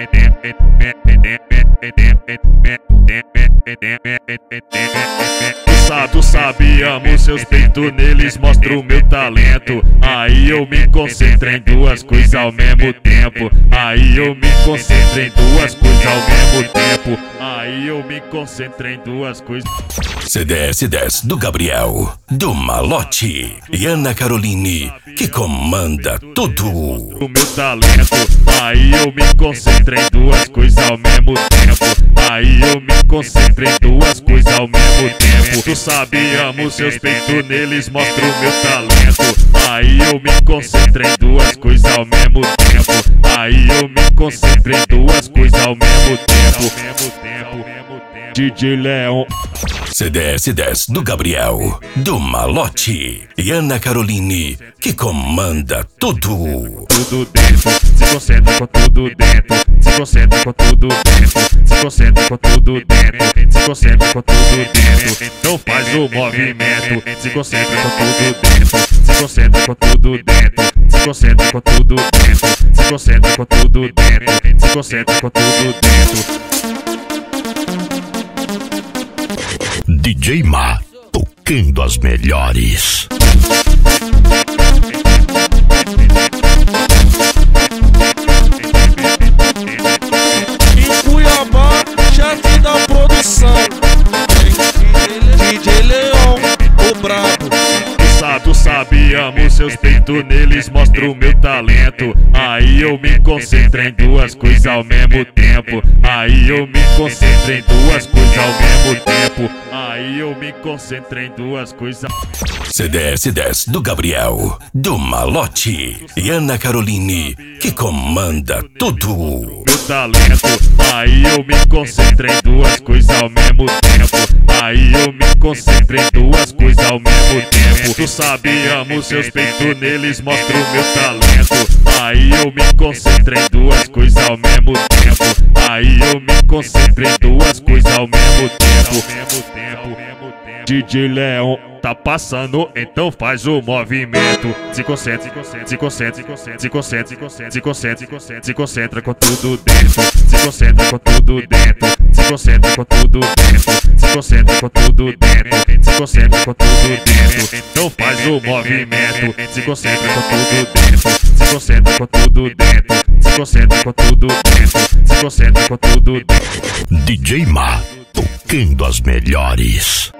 Tu sabe, amo seus peitos, neles mostro o meu talento. Aí eu me concentro em duas coisas ao mesmo tempo. Aí eu me concentro em duas coisas ao mesmo tempo. Aí eu me concentro em duas coisas. CDS10 do Gabriel, do Malote e Ana Caroline, que comanda tudo. O meu talento, aí eu me concentro em duas coisas ao mesmo tempo. Aí eu me concentro em duas coisas ao mesmo tempo. Tu sabe, amo seus peitos, neles mostro o meu talento. Aí eu me concentro em duas coisas ao mesmo tempo. Aí eu me concentro em duas coisas ao mesmo tempo. DJ Leon. CDS10 do Gabriel, do Malote e Ana Caroline, que comanda tudo. Tudo dentro, se concentra com tudo dentro. Se concentra com tudo dentro. Se concentra com tudo dentro. Se concentra com tudo dentro. Não faz o movimento. Se concentra com tudo dentro. Se concentra com tudo dentro. Se concentra com tudo dentro. Se concentra com tudo dentro. Se concentra com tudo dentro. DJ Ma, tocando as melhores. Em Cuiabá, chefe da produção, DJ Leon, o brabo. Tu sabe, amo seus peitos, neles mostro o meu talento. Aí eu me concentro em duas coisas ao mesmo tempo. Aí eu me concentro em duas coisas ao mesmo tempo. Aí eu me concentro em duas coisas. CDS10 do Gabriel, do Malote e Ana Caroline, que comanda tudo. Meu talento, aí eu me concentro em duas coisas ao mesmo tempo. Aí eu me concentro em duas coisas ao mesmo tempo. Tu sabe, amo seus peitos, neles mostro o meu talento. Aí eu me concentro em duas coisas ao mesmo tempo. Aí eu me concentro em duas coisas ao mesmo tempo. DJ Leon tá passando, então faz o movimento. Se concentra, se concentra, se concentra, se concentra, se concentra com tudo dentro. Se concentra com tudo dentro. Se concentra com tudo dentro. Se concentra com tudo dentro. Se concentra com tudo dentro. Então faz o movimento. Se concentra com tudo dentro. Se concentra com tudo dentro. Se concentra com tudo dentro. Se concentra com tudo dentro. DJ Ma, tocando as melhores.